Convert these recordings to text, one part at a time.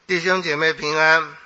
弟兄姐妹平安。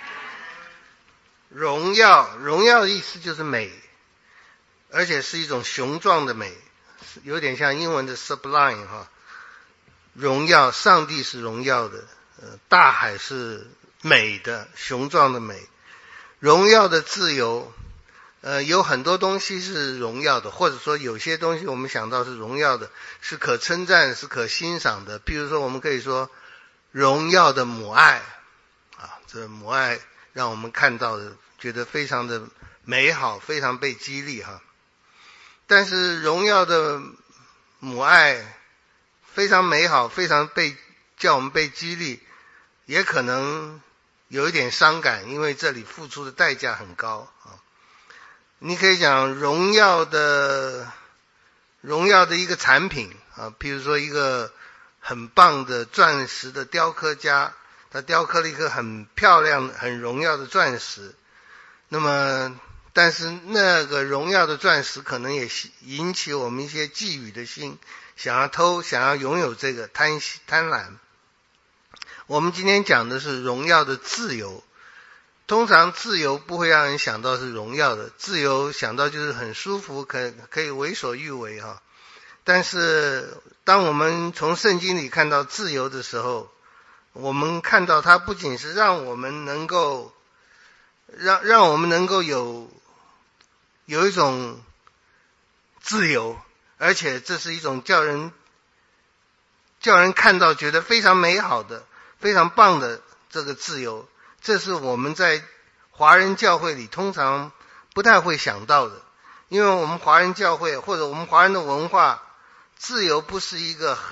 荣耀的意思就是美，而且是一种雄壮的美，有点像英文的 sublime 荣耀，上帝是荣耀的，大海是美的，雄壮的美。荣耀的自由，有很多东西是荣耀的，或者说有些东西我们想到是荣耀的，是可称赞，是可欣赏的。譬如说我们可以说荣耀的母爱这母爱让我们看到的觉得非常的美好，非常被激励但是荣耀的母爱非常美好，非常叫我们被激励，也可能有一点伤感，因为这里付出的代价很高你可以讲荣耀的一个产品譬如说一个很棒的钻石的雕刻家，他雕刻了一个很漂亮很荣耀的钻石，那么但是那个荣耀的钻石可能也引起我们一些觊觎的心，想要偷，想要拥有这个贪婪。我们今天讲的是荣耀的自由。通常自由不会让人想到是荣耀的，自由想到就是很舒服，可以为所欲为但是当我们从圣经里看到自由的时候，我们看到它不仅是让我们能够让我们能够有一种自由，而且这是一种叫人看到觉得非常美好的非常棒的这个自由。这是我们在华人教会里通常不太会想到的，因为我们华人教会或者我们华人的文化，自由不是一个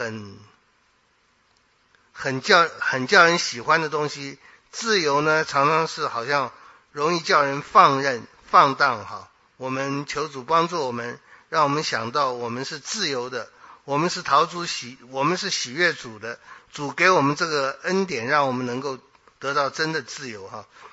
很叫人喜欢的东西。自由呢常常是好像容易叫人放荡我们求主帮助我们，让我们想到我们是自由的，我们是我们是喜悦主的，主给我们这个恩典，让我们能够得到真的自由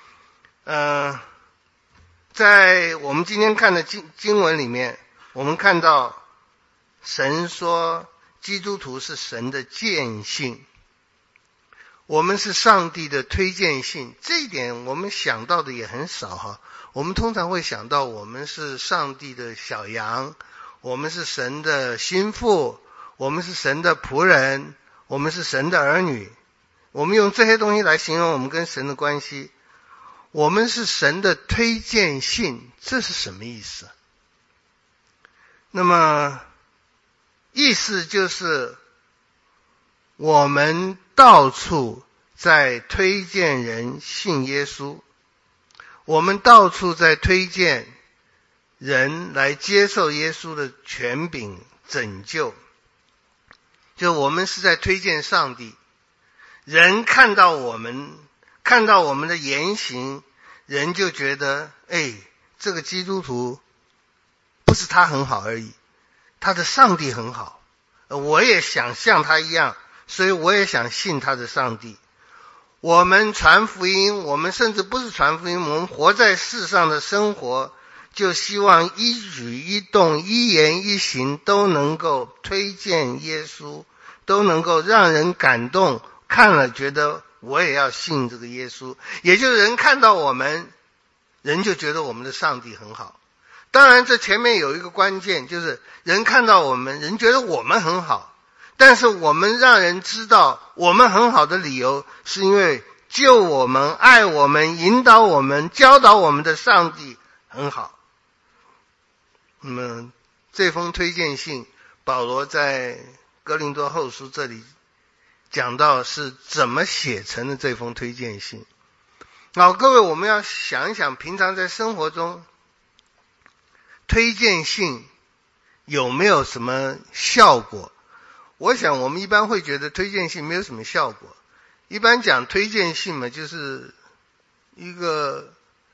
在我们今天看的经文里面，我们看到神说基督徒是神的荐信，我们是上帝的推荐信。这一点我们想到的也很少我们通常会想到我们是上帝的小羊，我们是神的心腹，我们是神的仆人，我们是神的儿女。我们用这些东西来形容我们跟神的关系。我们是神的推荐信，这是什么意思？那么意思就是我们到处在推荐人信耶稣，我们到处在推荐人来接受耶稣的权柄拯救，就我们是在推荐上帝。人看到我们的言行，人就觉得这个基督徒不是他很好而已，他的上帝很好，我也想像他一样，所以我也想信他的上帝。我们传福音，我们甚至不是传福音，我们活在世上的生活，就希望一举一动一言一行都能够推荐耶稣，都能够让人感动，看了觉得我也要信这个耶稣。也就是人看到我们，人就觉得我们的上帝很好。当然这前面有一个关键，就是人看到我们，人觉得我们很好，但是我们让人知道我们很好的理由，是因为救我们、爱我们、引导我们、教导我们的上帝很好。那么这封推荐信，保罗在哥林多后书这里讲到是怎么写成的这封推荐信。各位，我们要想一想，平常在生活中推荐信有没有什么效果？我想我们一般会觉得推荐信没有什么效果。一般讲推荐信嘛，就是一个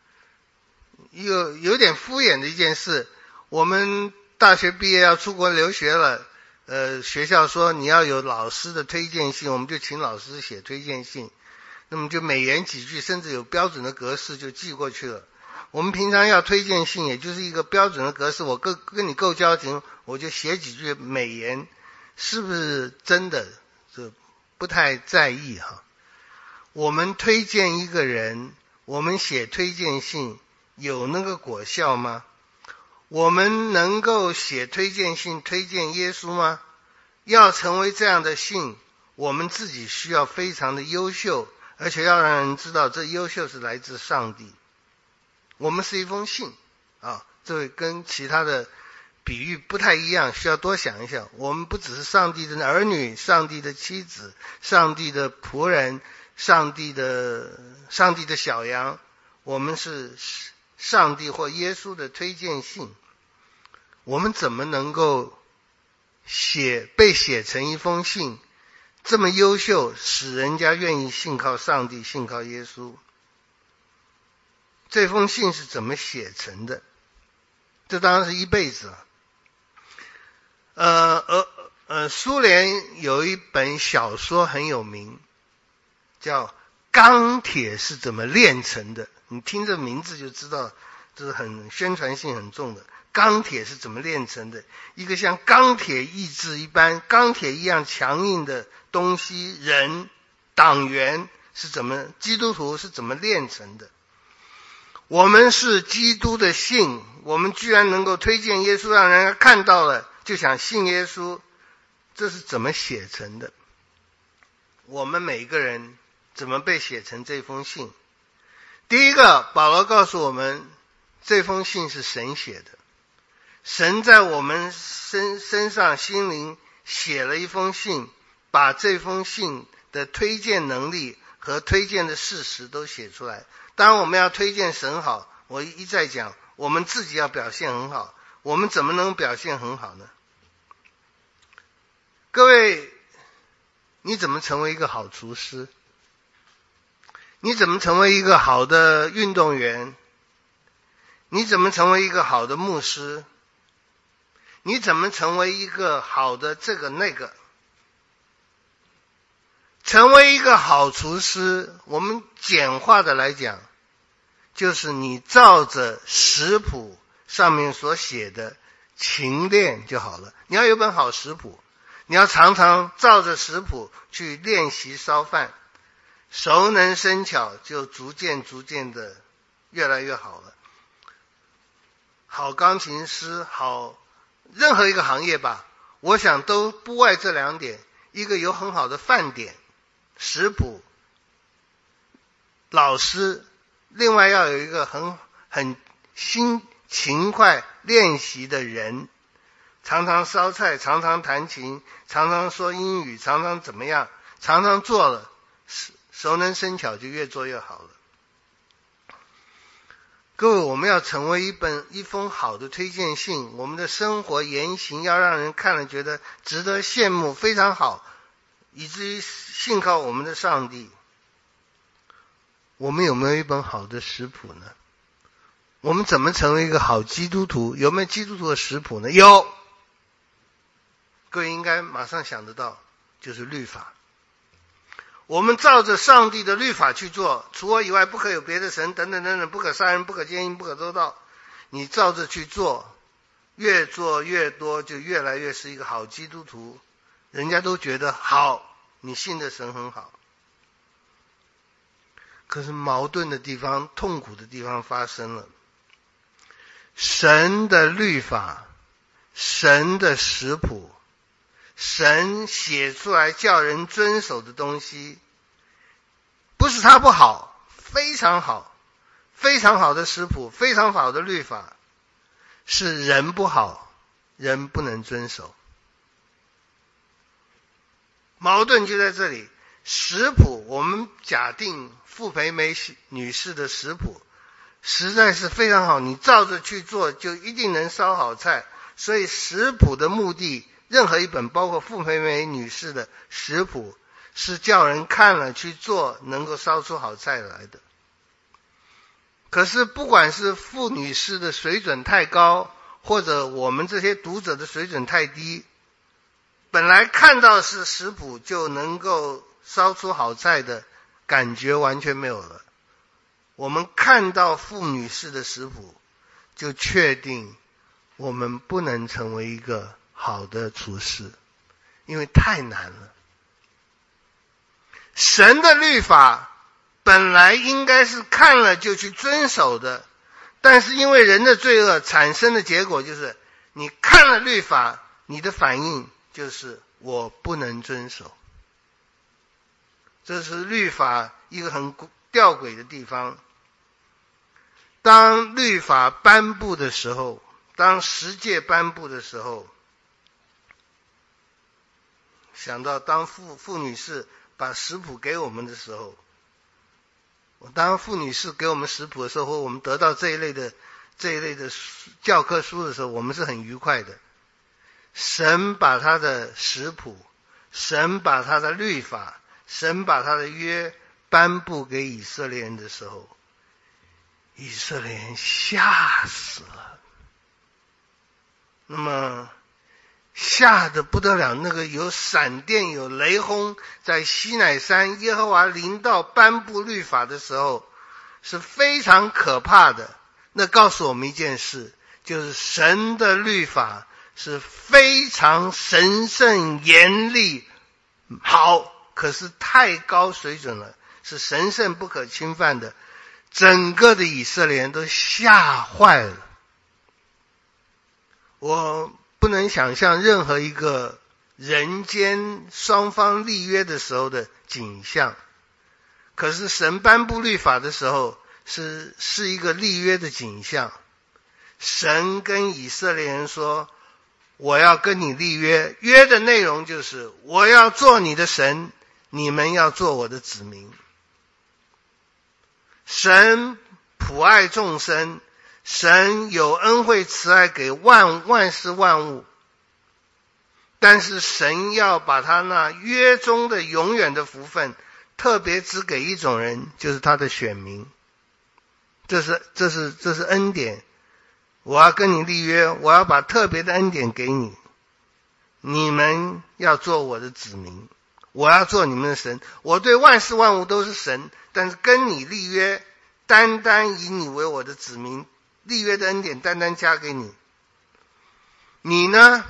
有点敷衍的一件事。我们大学毕业要出国留学了，学校说你要有老师的推荐信，我们就请老师写推荐信，那么就美言几句，甚至有标准的格式就寄过去了。我们平常要推荐信，也就是一个标准的格式，我跟你够交情，我就写几句美言，是不是真的？这不太在意我们推荐一个人，我们写推荐信有那个果效吗？我们能够写推荐信推荐耶稣吗？要成为这样的信，我们自己需要非常的优秀，而且要让人知道这优秀是来自上帝。我们是一封信啊，这跟其他的比喻不太一样，需要多想一想。我们不只是上帝的儿女，上帝的妻子，上帝的仆人，上帝的小羊，我们是上帝或耶稣的推荐信。我们怎么能够被写成一封信这么优秀，使人家愿意信靠上帝，信靠耶稣？这封信是怎么写成的？这当然是一辈子了。苏联有一本小说很有名，叫《钢铁是怎么炼成的》。你听这名字就知道，这是很宣传性很重的。钢铁是怎么炼成的？一个像钢铁意志一般、钢铁一样强硬的东西，人、党员是怎么，基督徒是怎么炼成的？我们是基督的信，我们居然能够推荐耶稣，让人家看到了就想信耶稣，这是怎么写成的？我们每个人怎么被写成这封信？第一个，保罗告诉我们，这封信是神写的。神在我们身上心灵写了一封信，把这封信的推荐能力和推荐的事实都写出来。当然我们要推荐神好，我一再讲，我们自己要表现很好。我们怎么能表现很好呢？各位，你怎么成为一个好厨师？你怎么成为一个好的运动员？你怎么成为一个好的牧师？你怎么成为一个好的这个那个？成为一个好厨师，我们简化的来讲，就是你照着食谱上面所写的勤练就好了。你要有本好食谱，你要常常照着食谱去练习烧饭，熟能生巧，就逐渐的越来越好了。好钢琴师，好任何一个行业吧，我想都不外这两点，一个有很好的饭点食谱老师，另外要有一个很勤快练习的人，常常烧菜，常常弹琴，常常说英语，常常怎么样，常常做了，熟能生巧，就越做越好了。各位，我们要成为一封好的推荐信，我们的生活言行要让人看了觉得值得羡慕，非常好，以至于信靠我们的上帝。我们有没有一本好的食谱呢？我们怎么成为一个好基督徒？有没有基督徒的食谱呢？有。各位应该马上想得到，就是律法。我们照着上帝的律法去做，除我以外不可有别的神，等等等等，不可杀人，不可奸淫，不可偷盗。你照着去做，越做越多，就越来越是一个好基督徒。人家都觉得好，你信的神很好。可是矛盾的地方、痛苦的地方发生了。神的律法，神的食谱，神写出来叫人遵守的东西，不是它不好，非常好，非常好的食谱，非常好的律法，是人不好，人不能遵守。矛盾就在这里。食谱，我们假定傅培梅女士的食谱实在是非常好，你照着去做就一定能烧好菜。所以食谱的目的，任何一本包括傅培梅女士的食谱，是叫人看了去做能够烧出好菜来的。可是不管是傅女士的水准太高，或者我们这些读者的水准太低，本来看到是食谱就能够烧出好菜的感觉完全没有了。我们看到傅女士的食谱，就确定我们不能成为一个好的厨师，因为太难了。神的律法本来应该是看了就去遵守的，但是因为人的罪恶产生的结果就是，你看了律法，你的反应就是我不能遵守。这是律法一个很吊诡的地方。当律法颁布的时候，当十诫颁布的时候，想到当傅女士把食谱给我们的时候，当傅女士给我们食谱的时候，或我们得到这一类的教科书的时候，我们是很愉快的。神把他的食谱，神把他的律法，神把他的约颁布给以色列人的时候，以色列人吓死了。那么吓得不得了，那个有闪电有雷轰，在西乃山耶和华临到颁布律法的时候是非常可怕的。那告诉我们一件事，就是神的律法是非常神圣严厉好，可是太高水准了，是神圣不可侵犯的。整个的以色列人都吓坏了。我不能想象任何一个人间双方立约的时候的景象，可是神颁布律法的时候是一个立约的景象。神跟以色列人说，我要跟你立约，约的内容就是我要做你的神，你们要做我的子民。神普爱众生，神有恩惠慈爱给万事万物，但是神要把他那约中的永远的福分特别只给一种人，就是他的选民。这是恩典。我要跟你立约，我要把特别的恩典给你，你们要做我的子民，我要做你们的神。我对万事万物都是神，但是跟你立约，单单以你为我的子民，立约的恩典单单加给你。你呢，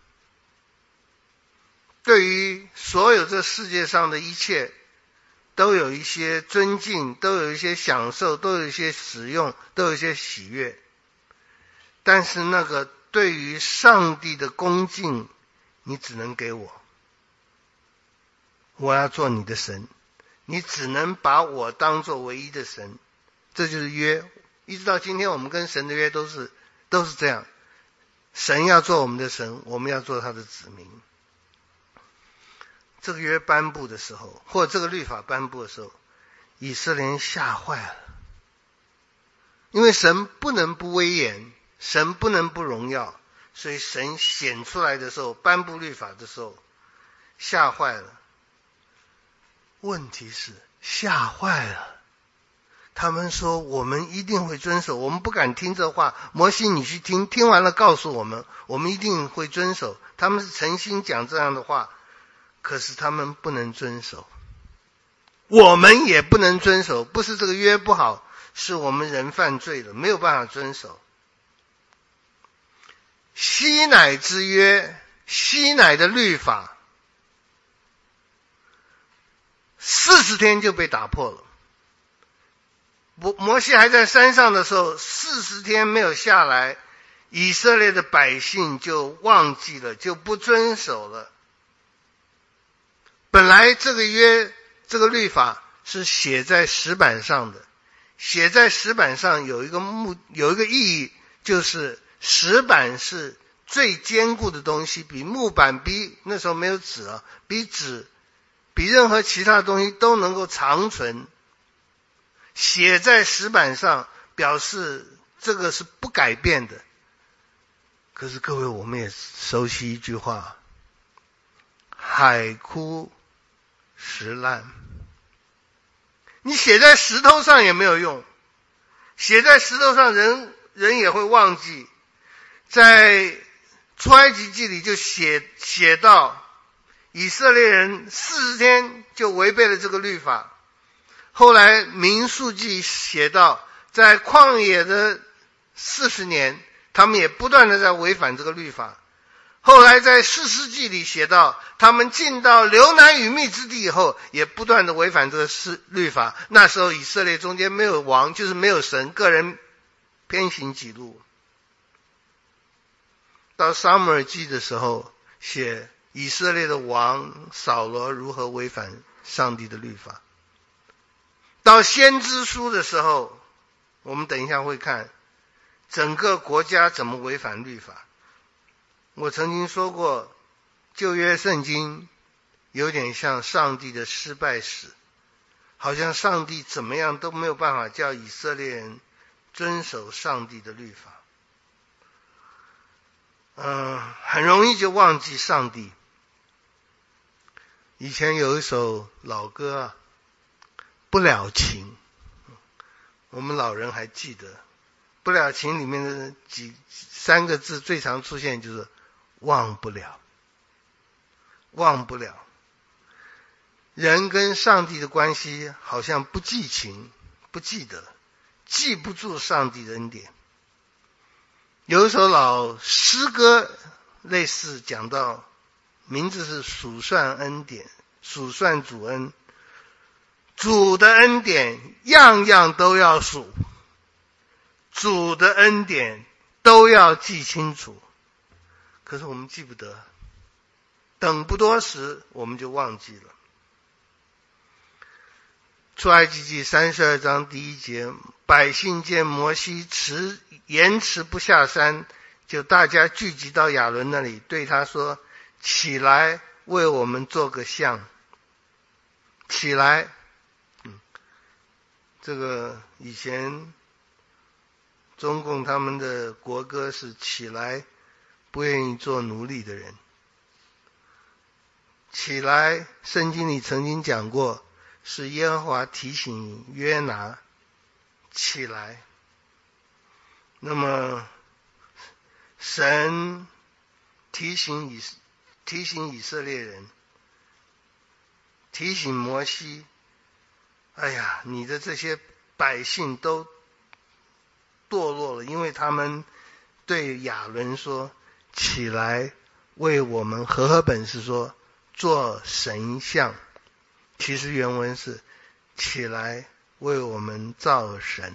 对于所有这世界上的一切都有一些尊敬，都有一些享受，都有一些使用，都有一些喜悦，但是那个对于上帝的恭敬，你只能给我。我要做你的神，你只能把我当作唯一的神。这就是约。一直到今天我们跟神的约都是这样。神要做我们的神，我们要做他的子民。这个约颁布的时候，或者这个律法颁布的时候，以色列人吓坏了。因为神不能不威严，神不能不荣耀，所以神显出来的时候，颁布律法的时候吓坏了。问题是吓坏了，他们说我们一定会遵守，我们不敢听这话。摩西你去听，听完了告诉我们，我们一定会遵守。他们是诚心讲这样的话，可是他们不能遵守，我们也不能遵守。不是这个约不好，是我们人犯罪了，没有办法遵守。西乃之约，西乃的律法40天就被打破了。摩西还在山上的时候，40天没有下来，以色列的百姓就忘记了，就不遵守了。本来这个约，这个律法是写在石板上的，写在石板上有一个意义，就是石板是最坚固的东西，比木板，比那时候没有纸啊，比任何其他的东西都能够长存。写在石板上表示这个是不改变的。可是各位，我们也熟悉一句话，海枯石烂。你写在石头上也没有用，写在石头上人也会忘记。在出埃及记里就写到以色列人40天就违背了这个律法。后来民数记写到，在旷野的40年，他们也不断的在违反这个律法。 后来在士师记里写到，他们进到流奶与蜜之地以后，也不断的违反这个律法。那时候以色列中间没有王，就是没有神，个人偏行己路。到撒母耳记的时候，写以色列的王扫罗如何违反上帝的律法。到先知书的时候，我们等一下会看整个国家怎么违反律法。我曾经说过，旧约圣经有点像上帝的失败史，好像上帝怎么样都没有办法叫以色列人遵守上帝的律法。很容易就忘记上帝。以前有一首老歌啊，不了情，我们老人还记得。不了情里面的三个字最常出现就是忘不了。忘不了。人跟上帝的关系好像不记情，不记得，记不住上帝的恩典。有一首老诗歌类似讲到，名字是数算恩典，数算主恩。主的恩典样样都要数，主的恩典都要记清楚。可是我们记不得，等不多时我们就忘记了。出埃及记32章第1节，百姓见摩西延迟不下山，就大家聚集到亚伦那里，对他说：起来，为我们做个像。起来，这个以前中共他们的国歌是起来，不愿意做奴隶的人。起来，圣经里曾经讲过，是耶和华提醒约拿起来。那么神提醒以色列人，提醒摩西，哎呀，你的这些百姓都堕落了，因为他们对亚伦说，起来为我们，和本是说做神像，其实原文是起来为我们造神。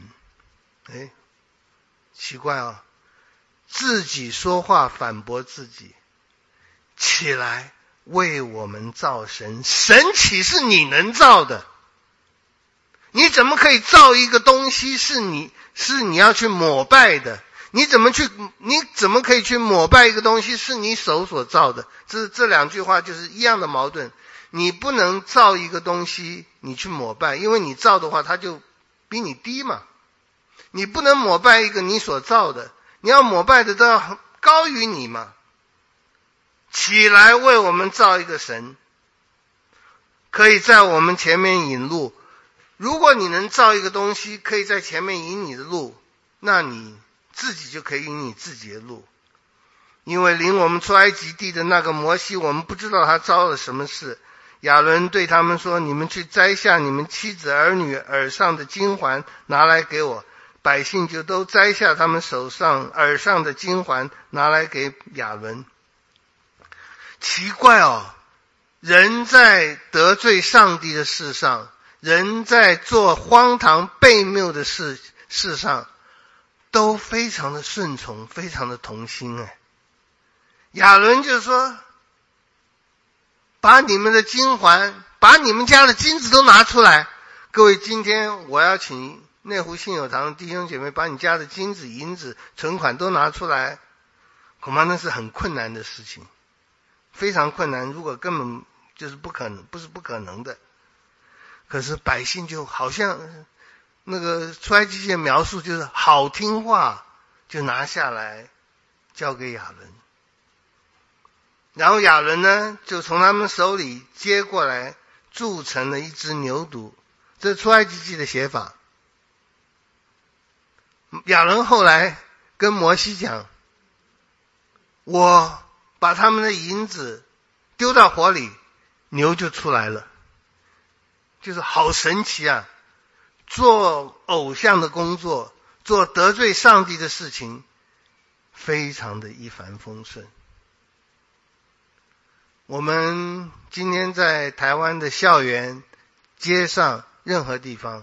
奇怪啊，自己说话反驳自己，起来为我们造神，神岂是你能造的？你怎么可以造一个东西是你要去膜拜的？你怎么可以去膜拜一个东西是你手所造的？这两句话就是一样的矛盾。你不能造一个东西你去膜拜，因为你造的话它就比你低嘛。你不能膜拜一个你所造的，你要膜拜的都要高于你嘛。起来为我们造一个神，可以在我们前面引路。如果你能造一个东西可以在前面引你的路，那你自己就可以引你自己的路。因为领我们出埃及地的那个摩西，我们不知道他遭了什么事。亚伦对他们说，你们去摘下你们妻子儿女耳上的金环拿来给我。百姓就都摘下他们手上耳上的金环拿来给亚伦。奇怪哦，人在得罪上帝的事上，人在做荒唐悖谬的事上，都非常的顺从，非常的同心。亚伦就说，把你们的金环，把你们家的金子都拿出来。各位，今天我要请内湖信友堂的弟兄姐妹把你家的金子、银子、存款都拿出来，恐怕那是很困难的事情，非常困难，如果根本就是不可能，不是不可能的。可是百姓就好像那个出埃及记的描述，就是好听话，就拿下来交给亚伦。然后亚伦呢，就从他们手里接过来，铸成了一只牛犊。这是出埃及记的写法。亚伦后来跟摩西讲，我把他们的银子丢到火里，牛就出来了。就是好神奇啊，做偶像的工作，做得罪上帝的事情，非常的一帆风顺。 我们今天在台湾的校园、街上任何地方，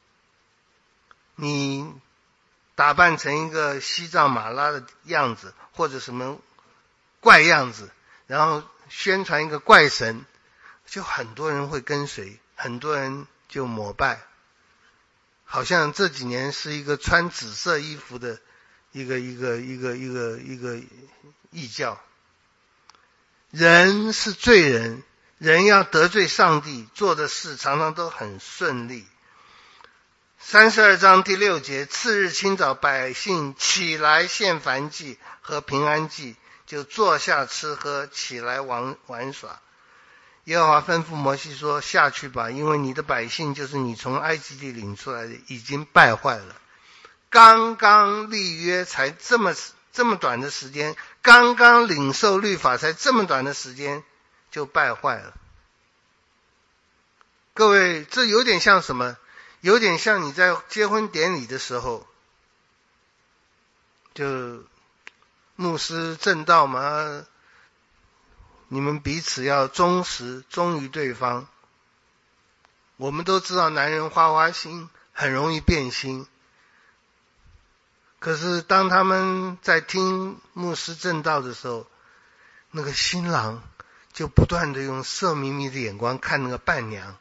你打扮成一个西藏马拉的样子，或者什么怪样子，然后宣传一个怪神，就很多人会跟随，很多人就膜拜，好像这几年是一个穿紫色衣服的一个异教。人是罪人，人要得罪上帝，做的事常常都很顺利。32章第6节，次日清早，百姓起来献燔祭和平安祭，就坐下吃喝，起来玩耍。耶和华吩咐摩西说，下去吧，因为你的百姓就是你从埃及地领出来的，已经败坏了。刚刚立约才这么短的时间，刚刚领受律法才这么短的时间就败坏了。各位，这有点像什么？有点像你在结婚典礼的时候，就牧师证道嘛，你们彼此要忠实，忠于对方。我们都知道男人花心很容易变心，可是当他们在听牧师证道的时候，那个新郎就不断的用色迷迷的眼光看那个伴娘。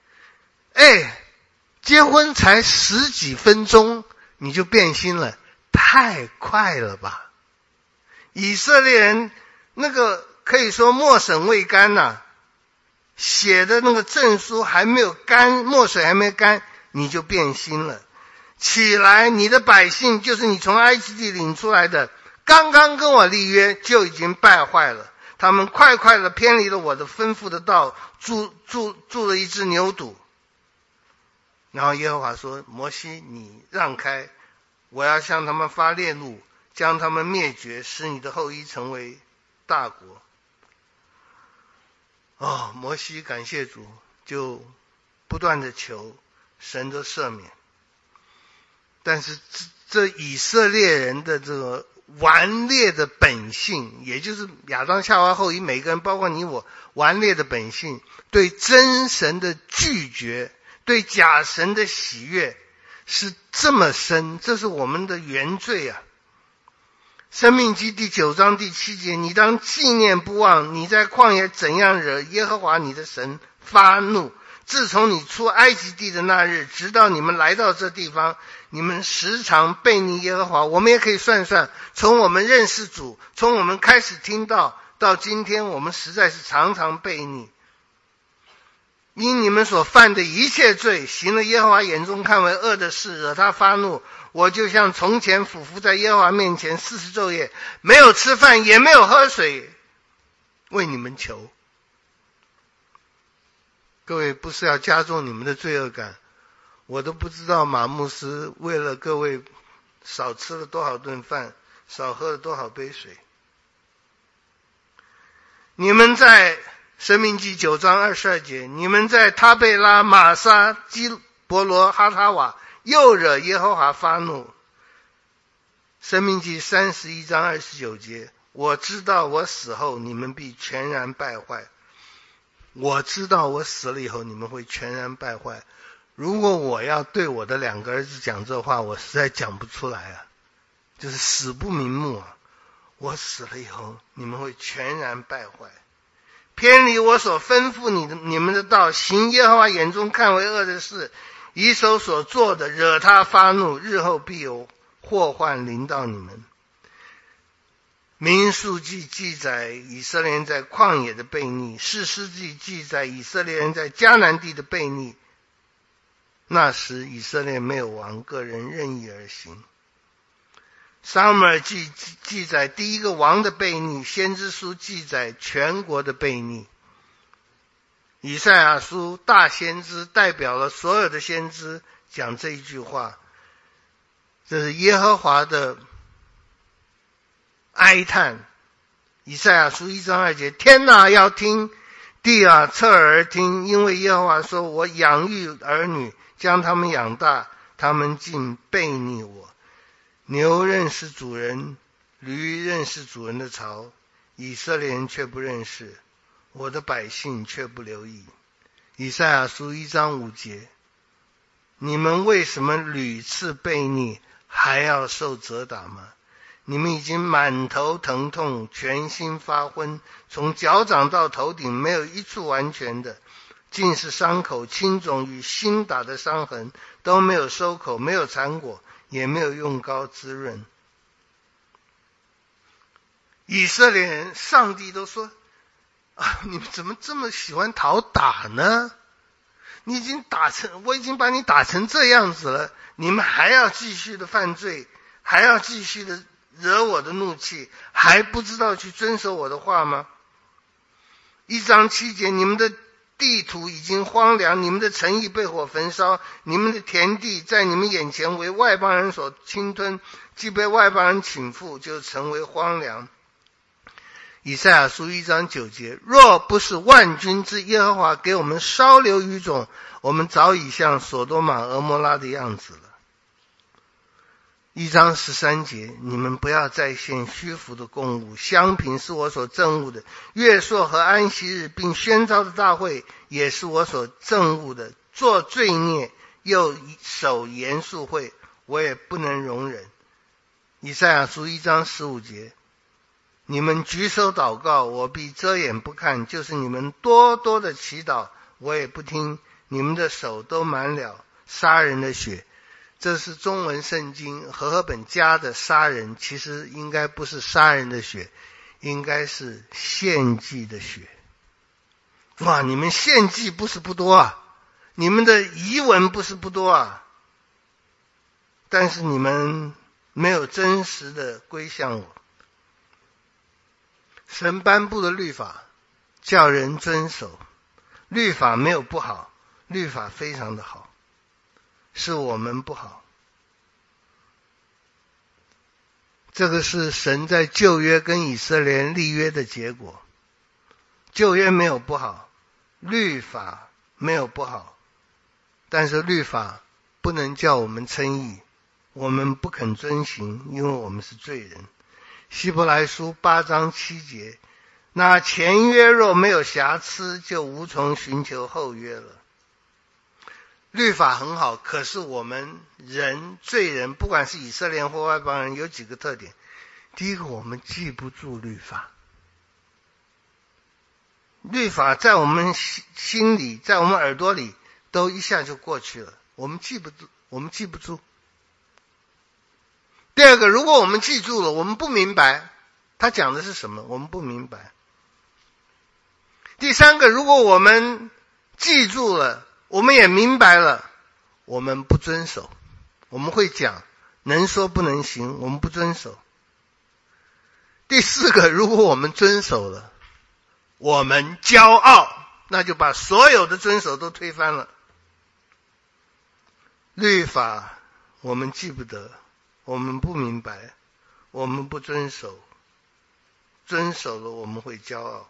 结婚才10几分钟你就变心了，太快了吧。以色列人那个可以说墨审未干呐，写的那个证书还没有干，墨水还没干，你就变心了。起来，你的百姓就是你从埃及地领出来的，刚刚跟我立约就已经败坏了，他们快的偏离了我的吩咐的道，筑了一只牛犊。然后耶和华说，摩西，你让开，我要向他们发烈怒，将他们灭绝，使你的后裔成为大国。摩西感谢主，就不断的求神的赦免。但是这以色列人的这个顽劣的本性，也就是亚当夏娃后裔每个人包括你我顽劣的本性，对真神的拒绝，对假神的喜悦是这么深，这是我们的原罪啊。申命记第9章第7节，你当纪念不忘你在旷野怎样惹耶和华你的神发怒，自从你出埃及地的那日，直到你们来到这地方，你们时常悖逆耶和华。我们也可以算算，从我们认识主，从我们开始听到到今天，我们实在是常常悖逆。因你们所犯的一切罪，行了耶和华眼中看为恶的事，惹他发怒，我就像从前俯伏在耶和华面前40昼夜，没有吃饭也没有喝水，为你们求。各位，不是要加重你们的罪恶感，我都不知道马牧师为了各位少吃了多少顿饭，少喝了多少杯水。你们在申命记9章22节，你们在他贝拉、玛撒、基伯罗、哈他瓦又惹耶和华发怒。申命记31章29节，我知道我死后你们必全然败坏。我知道我死了以后你们会全然败坏。如果我要对我的2个儿子讲这话，我实在讲不出来啊，就是死不瞑目啊。我死了以后你们会全然败坏，偏离我所吩咐你们的道，行耶和华眼中看为恶的事，以手所做的惹他发怒，日后必有祸患临到你们。民数记记载以色列人在旷野的悖逆，士师记记载以色列人在迦南地的悖逆。那时以色列没有王，个人任意而行。撒母耳记记载第一个王的悖逆，先知书记载全国的悖逆。以赛亚书大先知代表了所有的先知讲这一句话，这是耶和华的哀叹。以赛亚书1章2节，天哪，要听，地啊，侧耳而听，因为耶和华说，我养育儿女，将他们养大，他们竟悖逆我。牛认识主人，驴认识主人的槽，以色列人却不认识。 我的百姓却不留意。以赛亚书1章5节，你们为什么屡次悖逆，还要受责打吗？你们已经满头疼痛，全身发昏，从脚掌到头顶没有一处完全的，尽是伤口，青肿与新打的伤痕，都没有收口，没有缠裹，也没有用膏滋润。以色列人，上帝都说你们怎么这么喜欢讨打呢？我已经把你打成这样子了，你们还要继续的犯罪，还要继续的惹我的怒气，还不知道去遵守我的话吗？1章7节，你们的地土已经荒凉，你们的城邑被火焚烧，你们的田地在你们眼前为外邦人所侵吞，既被外邦人倾覆，就成为荒凉。以赛亚书1章9节，若不是万军之耶和华给我们稍留余种，我们早已像所多玛俄摩拉的样子了。1章13节，你们不要再献虚浮的供物，香品是我所憎恶的，月朔和安息日并宣召的大会也是我所憎恶的，做罪孽又守严肃会，我也不能容忍。以赛亚书1章15节，你们举手祷告，我必遮眼不看，就是你们多多的祈祷，我也不听，你们的手都满了杀人的血。这是中文圣经和合本加的杀人，其实应该不是杀人的血，应该是献祭的血。哇，你们献祭不是不多啊，你们的遗文不是不多啊，但是你们没有真实的归向我。神颁布的律法叫人遵守，律法没有不好，律法非常的好，是我们不好。这个是神在旧约跟以色列人立约的结果。旧约没有不好，律法没有不好，但是律法不能叫我们称义，我们不肯遵行，因为我们是罪人。希伯来书8章7节，那前约若没有瑕疵，就无从寻求后约了。律法很好，可是我们人罪人，不管是以色列人或外邦人，有几个特点。第一个，我们记不住律法。律法在我们心里，在我们耳朵里都一下就过去了，我们记不住。第二个，如果我们记住了，我们不明白他讲的是什么，我们不明白。第三个，如果我们记住了，我们也明白了，我们不遵守，我们会讲，能说不能行，我们不遵守。第四个，如果我们遵守了，我们骄傲，那就把所有的遵守都推翻了。律法我们记不得，我们不明白，我们不遵守，遵守了我们会骄傲。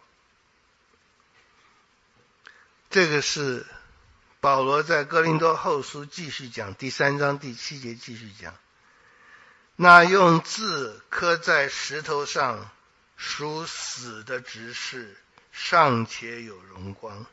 这个是保罗在哥林多后书继续讲，第3章第7节继续讲，那用字刻在石头上属死的执事尚且有荣光。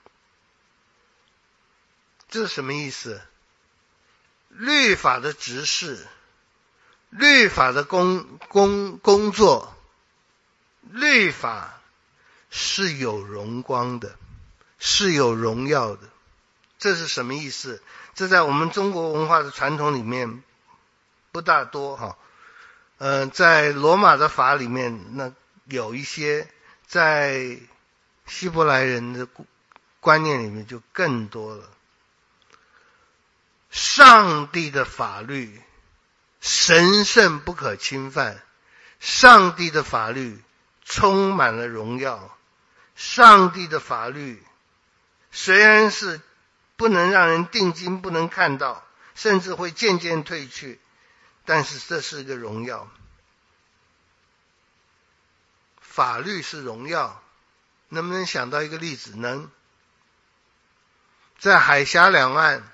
这是什么意思？律法的执事，律法的工作，律法是有荣光的，是有荣耀的。这是什么意思？这在我们中国文化的传统里面不大多哈。在罗马的法里面，那有一些，在希伯来人的观念里面就更多了。上帝的法律神圣不可侵犯，上帝的法律充满了荣耀，上帝的法律虽然是不能让人定睛，不能看到，甚至会渐渐退去，但是这是个荣耀。法律是荣耀，能不能想到一个例子？能。在海峡两岸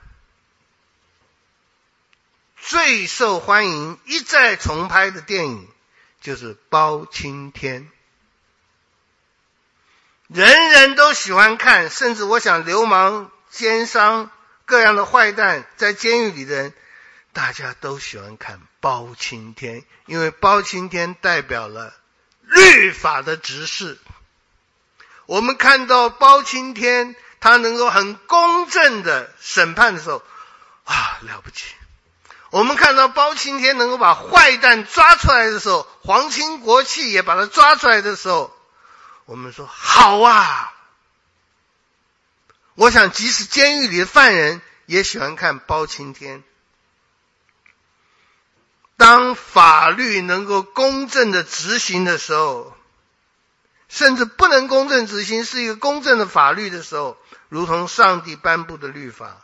最受欢迎一再重拍的电影就是包青天。 人人都喜欢看，甚至我想流氓、奸商、各样的坏蛋在监狱里的人，大家都喜欢看包青天，因为包青天代表了律法的执事。我们看到包青天他能够很公正的审判的时候，了不起。我们看到包青天能够把坏蛋抓出来的时候，皇亲国戚也把他抓出来的时候，我们说好啊。我想即使监狱里的犯人也喜欢看包青天。当法律能够公正的执行的时候，甚至不能公正执行，是一个公正的法律的时候，如同上帝颁布的律法，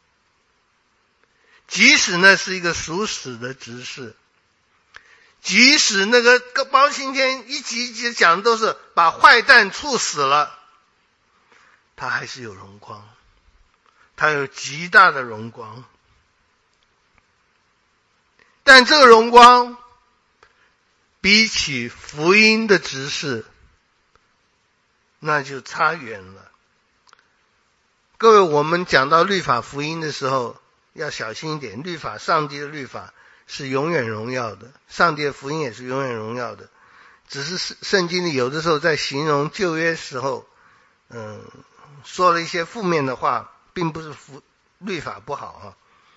即使那是一个属死的执事，即使那个包青天一集一集讲的都是把坏蛋处死了，他还是有荣光，他有极大的荣光。但这个荣光比起福音的执事那就差远了。各位，我们讲到律法福音的时候要小心一点，律法，上帝的律法是永远荣耀的，上帝的福音也是永远荣耀的。只是圣经里有的时候在形容旧约时候说了一些负面的话，并不是律法不好啊。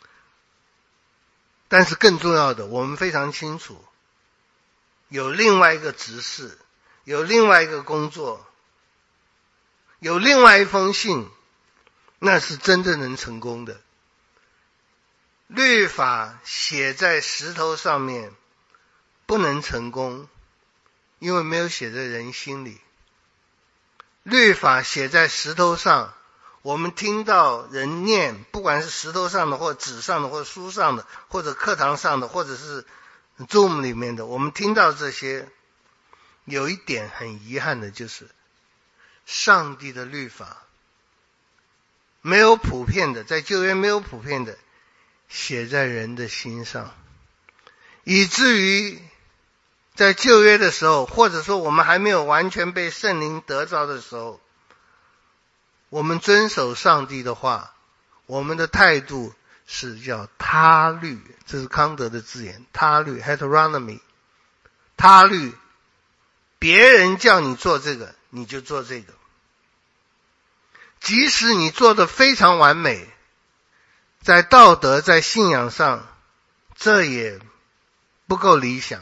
但是更重要的，我们非常清楚，有另外一个执事，有另外一个工作，有另外一封信，那是真正能成功的。律法写在石头上面不能成功，因为没有写在人心里。律法写在石头上，我们听到人念，不管是石头上的或纸上的或书上的或者课堂上的或者是 Zoom 里面的，我们听到这些，有一点很遗憾的就是上帝的律法没有普遍的，在旧约没有普遍的写在人的心上，以至于在旧约的时候，或者说我们还没有完全被圣灵得着的时候，我们遵守上帝的话，我们的态度是叫他律，这是康德的字眼，他律 heteronomy， 他律，别人叫你做这个你就做这个，即使你做得非常完美，在道德在信仰上这也不够理想。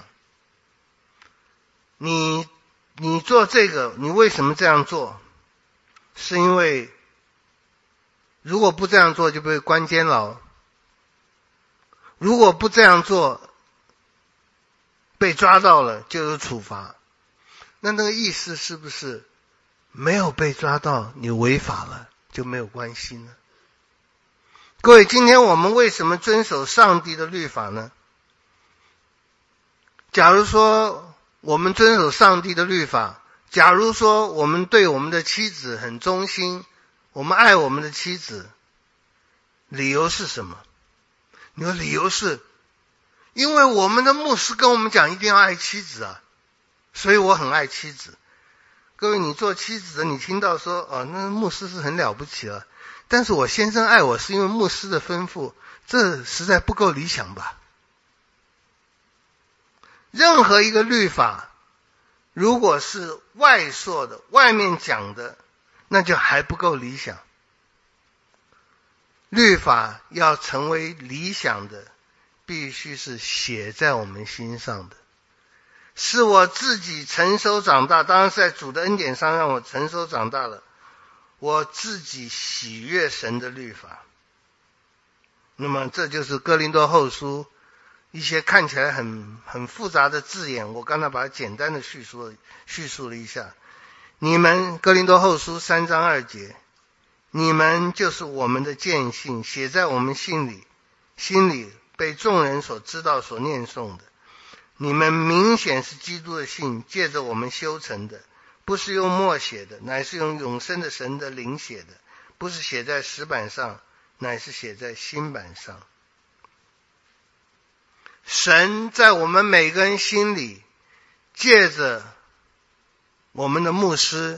你做这个，你为什么这样做？是因为如果不这样做就被关监牢，如果不这样做被抓到了就有处罚。那个意思是不是没有被抓到你违法了就没有关系呢？各位，今天我们为什么遵守上帝的律法呢？假如说我们遵守上帝的律法，假如说我们对我们的妻子很忠心，我们爱我们的妻子，理由是什么？你说理由是因为我们的牧师跟我们讲一定要爱妻子啊，所以我很爱妻子。各位，你做妻子的，你听到说那牧师是很了不起了，但是我先生爱我是因为牧师的吩咐，这实在不够理想吧？任何一个律法如果是外说的，外面讲的，那就还不够理想。律法要成为理想的，必须是写在我们心上的，是我自己成熟长大，当然是在主的恩典上让我成熟长大了，我自己喜悦神的律法。那么这就是哥林多后书一些看起来很复杂的字眼，我刚才把它简单的叙述了一下。你们哥林多后书3章2节，你们就是我们的见信，写在我们心里被众人所知道所念诵的。你们明显是基督的信，借着我们修成的，不是用墨写的，乃是用永生的神的灵写的，不是写在石板上，乃是写在心板上。神在我们每个人心里，借着我们的牧师，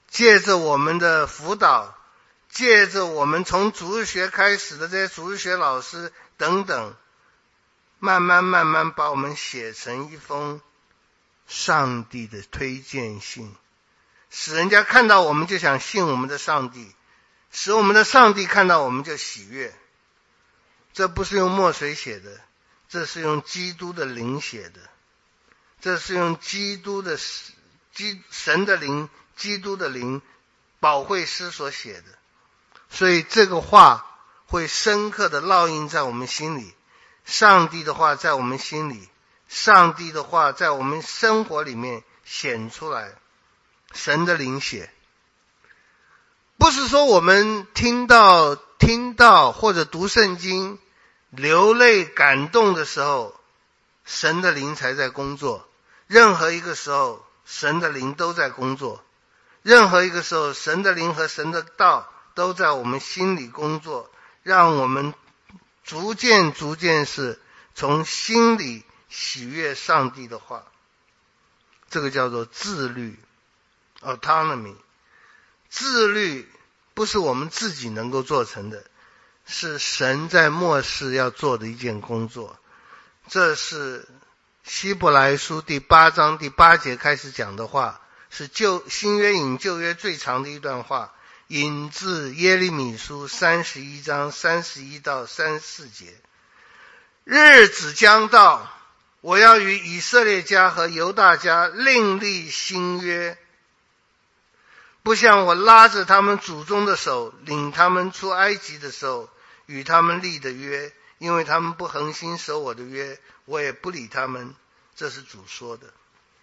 借着我们的辅导，借着我们从主日学开始的这些主日学老师等等，慢慢把我们写成一封上帝的推荐信，使人家看到我们就想信我们的上帝，使我们的上帝看到我们就喜悦。这不是用墨水写的，这是用基督的灵写的，这是用基督的神的灵，基督的灵，保惠师所写的。所以这个话会深刻的烙印在我们心里，上帝的话在我们心里，上帝的话在我们生活里面显出来，神的灵写。不是说我们听到或者读圣经流泪感动的时候，神的灵才在工作。任何一个时候神的灵都在工作，任何一个时候神的灵和神的道都在我们心里工作，让我们逐渐是从心里喜悦上帝的话。这个叫做自律 autonomy。 自律不是我们自己能够做成的，是神在末世要做的一件工作。这是希伯来书第8章第8节开始讲的话，是新约引旧约最长的一段话，引自耶利米书31章31到34节。日子将到，我要与以色列家和犹大家另立新约，不像我拉着他们祖宗的手领他们出埃及的时候与他们立的约，因为他们不恒心守我的约，我也不理他们。这是主说的，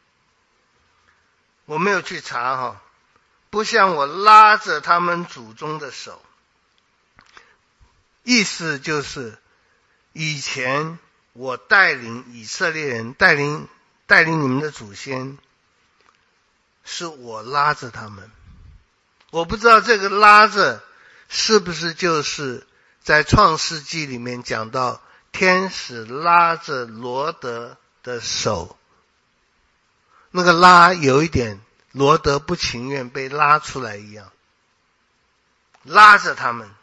我没有去查不像我拉着他们祖宗的手，意思就是以前我带领以色列人，带领你们的祖先，是我拉着他们。我不知道这个拉着是不是就是在创世纪里面讲到天使拉着罗德的手，那个拉有一点罗德不情愿被拉出来一样，拉着他们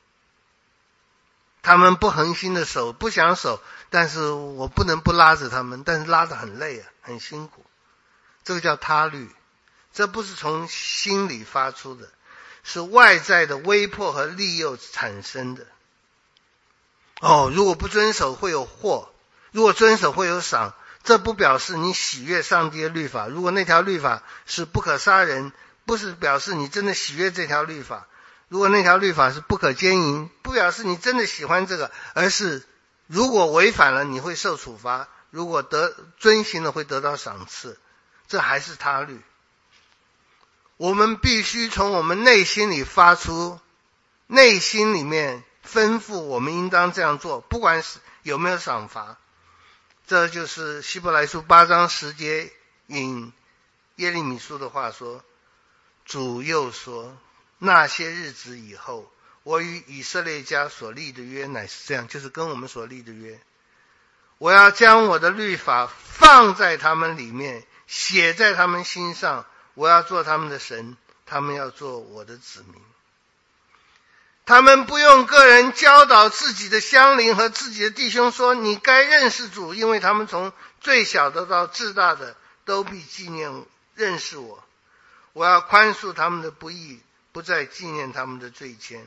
不恒心的手，不想守，但是我不能不拉着他们，但是拉得很累很辛苦。这个叫他律，这不是从心里发出的，是外在的威迫和利诱产生的。如果不遵守会有祸，如果遵守会有赏，这不表示你喜悦上帝的律法。如果那条律法是不可杀人，不是表示你真的喜悦这条律法。如果那条律法是不可奸淫，不表示你真的喜欢这个，而是如果违反了你会受处罚，如果遵行了会得到赏赐，这还是他律。我们必须从我们内心里发出，内心里面吩咐我们应当这样做，不管是有没有赏罚。这就是希伯来书8章10节引耶利米书的话说，主又说，那些日子以后，我与以色列家所立的约乃是这样，就是跟我们所立的约，我要将我的律法放在他们里面，写在他们心上，我要做他们的神，他们要做我的子民。他们不用个人教导自己的乡邻和自己的弟兄说，你该认识主，因为他们从最小的到至大的都必纪念认识我。我要宽恕他们的不义，不再纪念他们的罪愆。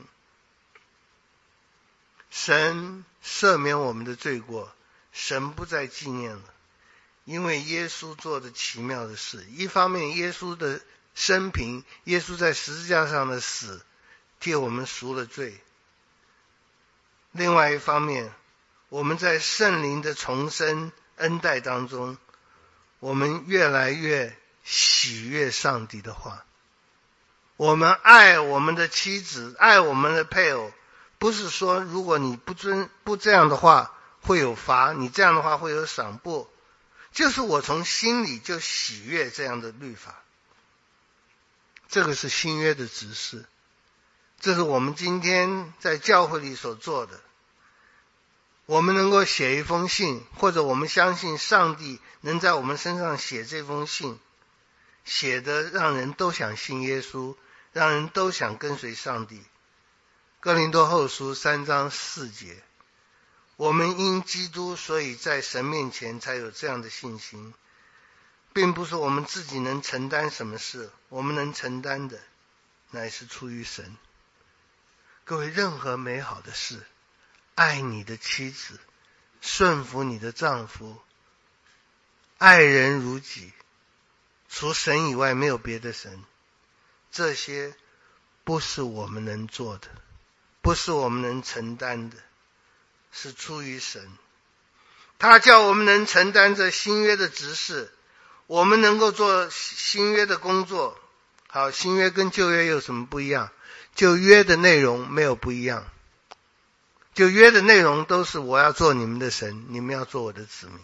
神赦免我们的罪过，神不再纪念了，因为耶稣做的奇妙的事。一方面耶稣的生平，耶稣在十字架上的死替我们赎了罪，另外一方面我们在圣灵的重生恩待当中，我们越来越喜悦上帝的话。我们爱我们的妻子，爱我们的配偶，不是说如果你不这样的话会有罚，你这样的话会有赏，不，就是我从心里就喜悦这样的律法。这个是新约的指示，这是我们今天在教会里所做的。我们能够写一封信，或者我们相信上帝能在我们身上写这封信， 写得让人都想信耶稣，让人都想跟随上帝。哥林多后书3章4节，我们因基督，所以在神面前才有这样的信心，并不是我们自己能承担什么事，我们能承担的乃是出于神。各位，任何美好的事，爱你的妻子，顺服你的丈夫，爱人如己，除神以外没有别的神，这些不是我们能做的，不是我们能承担的，是出于神。他叫我们能承担这新约的职事，我们能够做新约的工作。好，新约跟旧约有什么不一样？旧约的内容没有不一样，旧约的内容都是我要做你们的神，你们要做我的子民。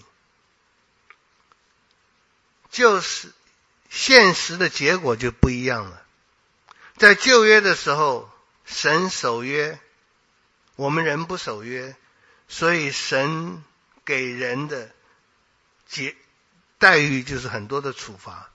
就是现实的结果就不一样了。在旧约的时候，神守约，我们人不守约，所以神给人的待遇就是很多的处罚。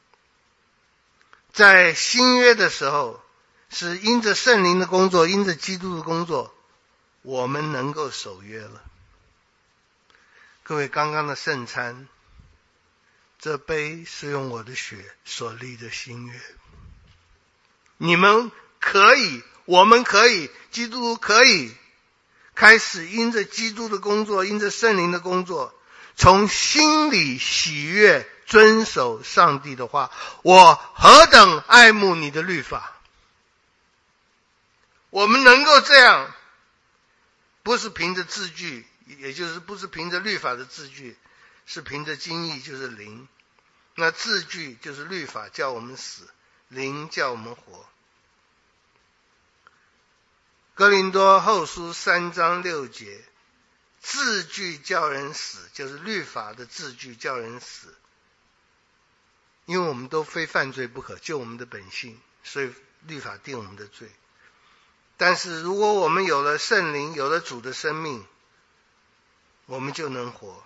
在新约的时候，是因着圣灵的工作，因着基督的工作，我们能够守约了。各位，刚刚的圣餐，这杯是用我的血所立的新约。你们可以，我们可以，基督徒可以开始因着基督的工作，因着圣灵的工作，从心里喜悦遵守上帝的话。我何等爱慕你的律法！我们能够这样，不是凭着字句，也就是不是凭着律法的字句，是凭着经意，就是灵。那字句就是律法叫我们死，灵叫我们活。哥林多后书3章6节，字句叫人死，就是律法的字句叫人死。因为我们都非犯罪不可，救我们的本性，所以律法定我们的罪。但是如果我们有了圣灵，有了主的生命，我们就能活。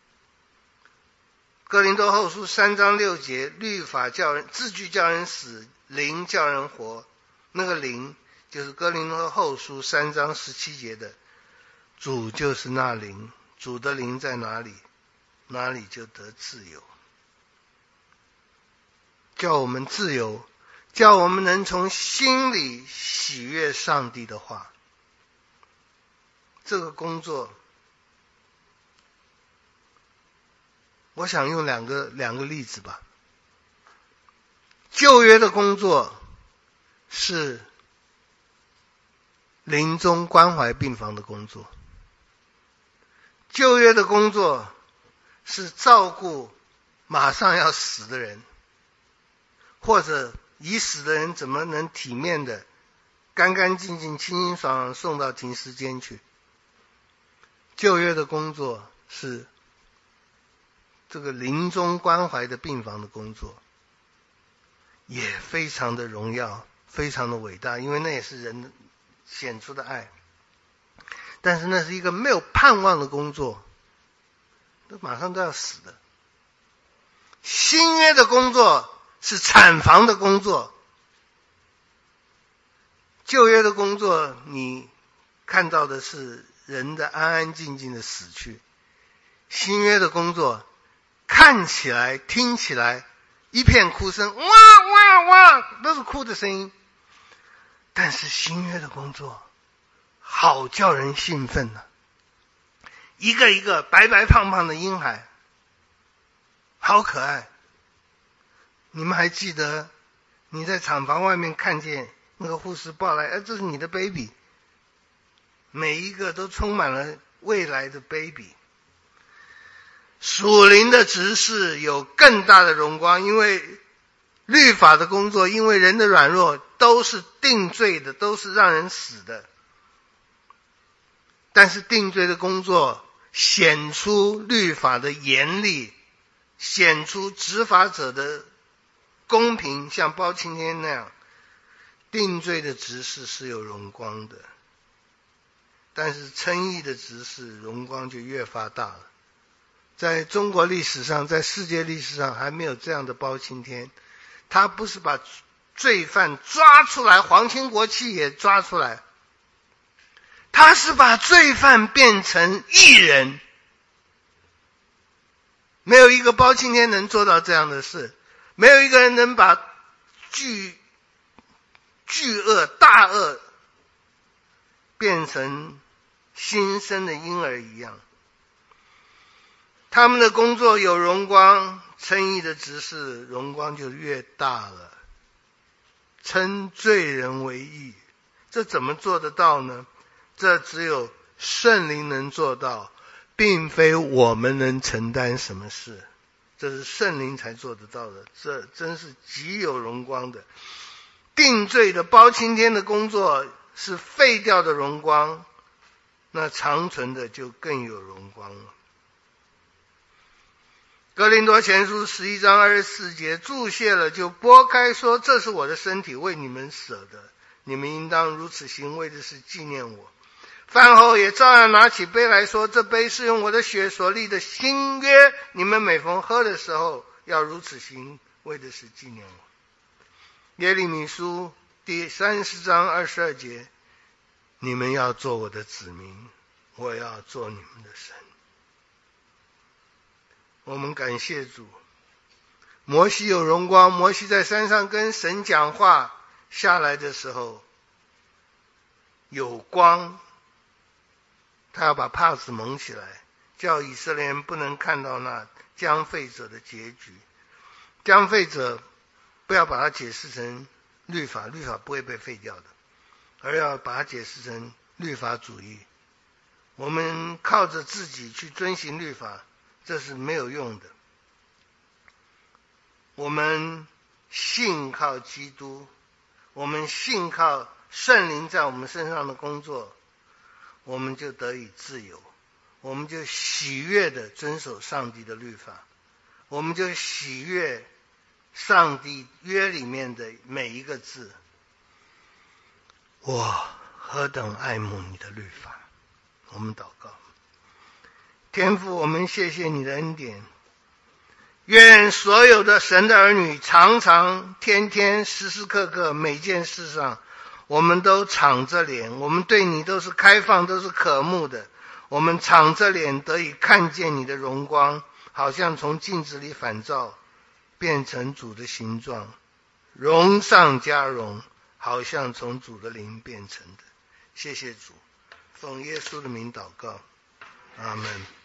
哥林多后书3章6节，律法叫人，字句叫人死，灵叫人活。那个灵就是哥林多后书3章17节的，主就是那灵，主的灵在哪里，哪里就得自由。叫我们自由，叫我们能从心里喜悦上帝的话。这个工作，我想用两个例子吧。旧约的工作是临终关怀病房的工作，旧约的工作是照顾马上要死的人，或者已死的人怎么能体面的干干净净清清爽爽送到停尸间去。旧约的工作是这个临终关怀的病房的工作，也非常的荣耀，非常的伟大，因为那也是人显出的爱。但是那是一个没有盼望的工作，都马上都要死的。新约的工作是产房的工作，旧约的工作你看到的是人的安安静静的死去，新约的工作看起来听起来一片哭声，哇哇哇，都是哭的声音。但是新约的工作好叫人兴奋啊，一个一个白白胖胖的婴孩，好可爱。你们还记得你在产房外面看见那个护士抱来，这是你的 baby， 每一个都充满了未来的 baby。 属灵的职事有更大的荣光，因为律法的工作，因为人的软弱都是定罪的，都是让人死的。但是定罪的工作显出律法的严厉，显出执法者的公平，像包青天那样。定罪的职事是有荣光的，但是称义的职事荣光就越发大了。在中国历史上，在世界历史上还没有这样的包青天， 他不是把罪犯抓出来，皇亲国戚也抓出来，他是把罪犯变成义人。没有一个包青天能做到这样的事，没有一个人能把巨恶大恶变成新生的婴儿一样。他们的工作有荣光，称义的执事荣光就越大了。称罪人为义，这怎么做得到呢？这只有圣灵能做到，并非我们能承担什么事，这是圣灵才做得到的，这真是极有荣光的。定罪的包青天的工作是废掉的荣光，那长存的就更有荣光了。哥林多前书11章24节，注谢了就拨开说，这是我的身体，为你们舍的，你们应当如此行，为的是纪念我。饭后也照样拿起杯来说，这杯是用我的血所立的新约，你们每逢喝的时候要如此行，为的是纪念我。耶利米书第30章22节，你们要做我的子民，我要做你们的神。我们感谢主，摩西有荣光，摩西在山上跟神讲话，下来的时候有光，他要把帕子蒙起来，叫以色列人不能看到那将废者的结局。将废者不要把它解释成律法，律法不会被废掉的，而要把它解释成律法主义。我们靠着自己去遵行律法，这是没有用的。我们信靠基督，我们信靠圣灵在我们身上的工作，我们就得以自由，我们就喜悦地遵守上帝的律法，我们就喜悦上帝约里面的每一个字。我何等爱慕你的律法。我们祷告。天父，我们谢谢你的恩典，愿所有的神的儿女常常天天时时刻刻每件事上，我们都敞着脸，我们对你都是开放，都是渴慕的，我们敞着脸得以看见你的荣光，好像从镜子里反照，变成主的形状，荣上加荣，好像从主的灵变成的。谢谢主，奉耶稣的名祷告，阿们。